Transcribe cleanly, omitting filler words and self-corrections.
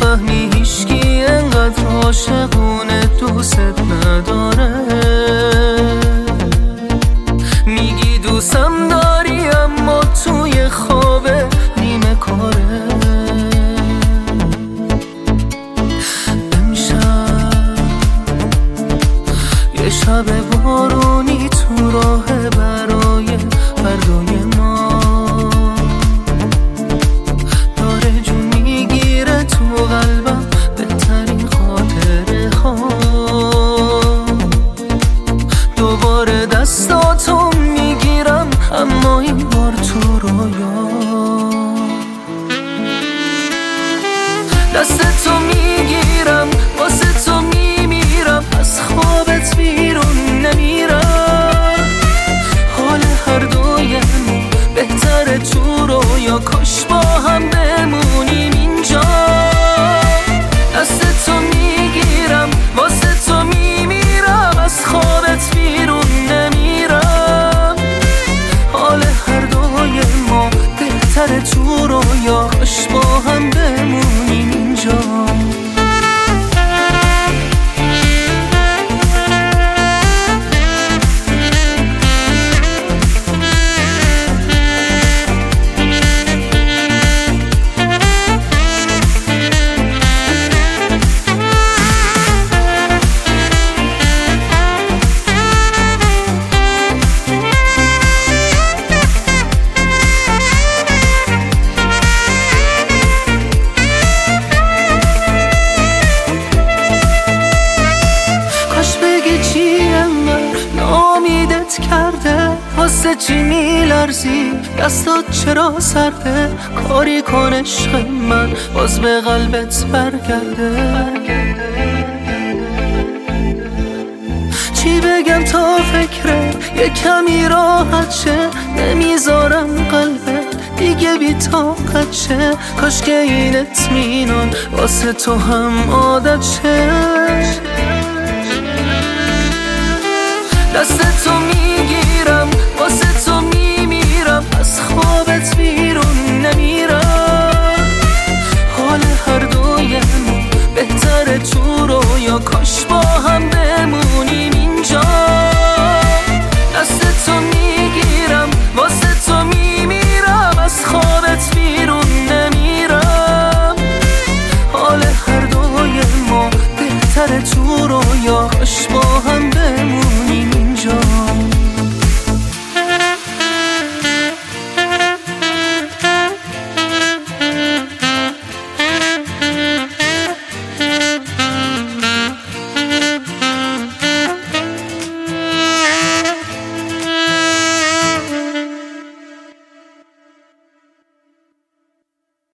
میفهمی هیچکی انقدر عاشقونه دوست نداره. میگی دوستم داری اما توی خوابه نیمه کاره. امشب یه شب بارونی تو راه برای فردای ما داره جون میگیره تو قلبم بهترین خاطره ها. دوباره دستاتو میگیرم اما این بار تو رویا. دستتو میگیرم واسه تو میمیرم از خوابت بیرون نمیرم. حال هر دویم بهتره تو رویا کاش با هم بمونیم اینجا. دستتو میگیرم واسه تو میمیرم از خوابت بیرون نمیرم. حال هر دوی ما بهتره تو رویا کاش با هم بمونیم اینجا. کرده واسه چی میلرزی دستات چرا سرده. کاری کن عشق من باز به قلبت برگرده. چی بگم تا فکره یه کمی راحت شه. نمیذارم قلبت دیگه بی طاقت شه. کاش که این اطمینان واسه تو هم عادت شه. دستتو